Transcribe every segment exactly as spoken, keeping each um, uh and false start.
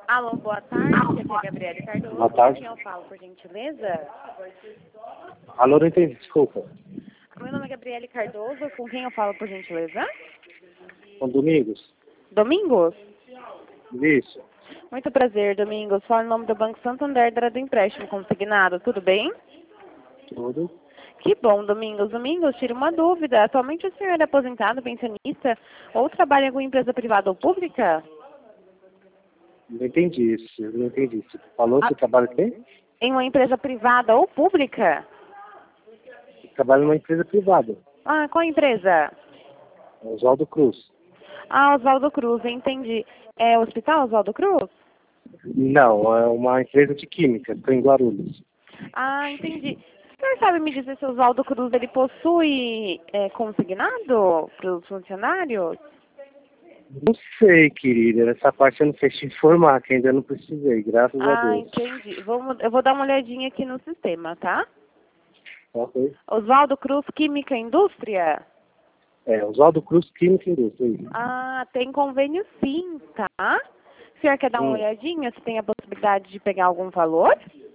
Alô, boa tarde, aqui é a Gabriele Cardoso. Boa tarde. Com quem eu falo, por gentileza? Alô, não entendi, desculpa. Meu nome é Gabriele Cardoso, com quem eu falo, por gentileza? São Domingos? Domingos? Isso. Muito prazer, Domingos. Falo em nome do Banco Santander, da área do empréstimo consignado, tudo bem? Tudo. Que bom, Domingos. Domingos, tira uma dúvida. Atualmente o senhor é aposentado, pensionista, ou trabalha em alguma empresa privada ou pública? Não entendi isso, não entendi. Você falou que você trabalha aqui? Em uma empresa privada ou pública? Trabalha numa empresa privada, Ah, qual empresa? Oswaldo Cruz. Ah, Oswaldo Cruz, entendi. É o Hospital Oswaldo Cruz? Não, é uma empresa de química, estou em Guarulhos. Ah, entendi. O senhor sabe me dizer se o Oswaldo Cruz ele possui é, consignado para os funcionários? Não sei, querida, nessa parte eu não sei te informar, que ainda não precisei, graças a Ah, Deus. entendi. Vamos, eu vou dar uma olhadinha aqui no sistema, tá? Ok. Oswaldo Cruz Química Indústria? É, Oswaldo Cruz Química Indústria. Ah, tem convênio sim, tá? O senhor quer dar uma Hum. olhadinha se tem a possibilidade de pegar algum valor?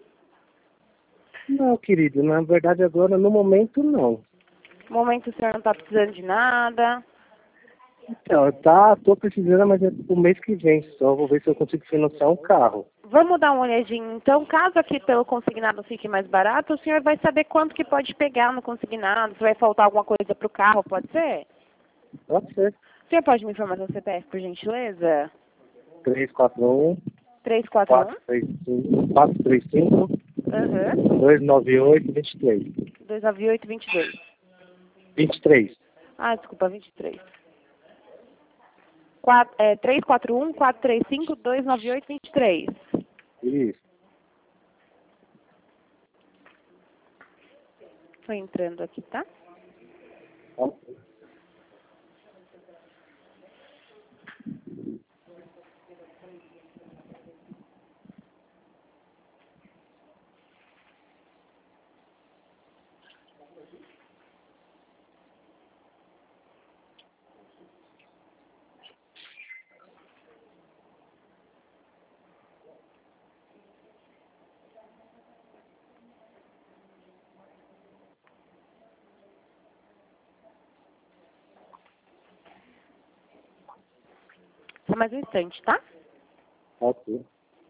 Não, querido, na verdade agora, no momento, não. No momento o senhor não está precisando de nada. Então, tá, tô precisando, mas é pro mês que vem só. Vou ver se eu consigo financiar um carro. Vamos dar uma olhadinha. Então, caso aqui pelo consignado fique mais barato, o senhor vai saber quanto que pode pegar no consignado, se vai faltar alguma coisa para o carro, pode ser? Pode ser. O senhor pode me informar seu C P F, por gentileza? três quatro um, três quatro quatro um, três cinco, quatro três cinco, aham, dois nove oito, dois três. dois nove oito, vinte e dois. vinte e três. Ah, desculpa, vinte e três. Quatro, é, três quatro um, quatro três cinco, dois nove oito, vinte e três. Isso. Tô entrando aqui, tá? Ok. Só mais um instante, tá? Ok.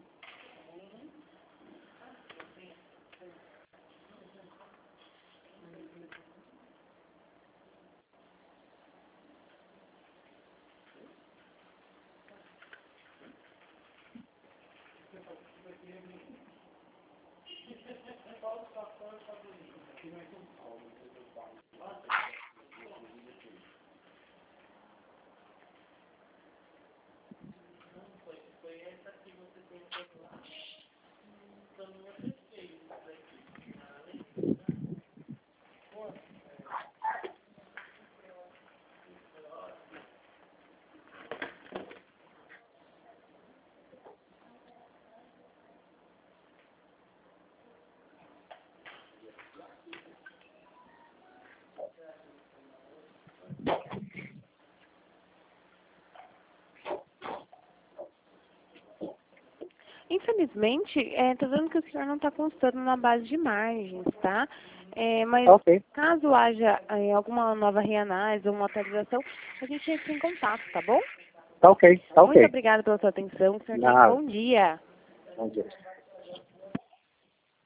Infelizmente, é, tô vendo que o senhor não está constando na base de margens, tá? É, mas Ok. caso haja é, alguma nova reanálise ou uma atualização, a gente entra em contato, tá bom? Tá ok, tá Muito ok. obrigada pela sua atenção. O senhor tenha um Nada. bom dia. Bom dia.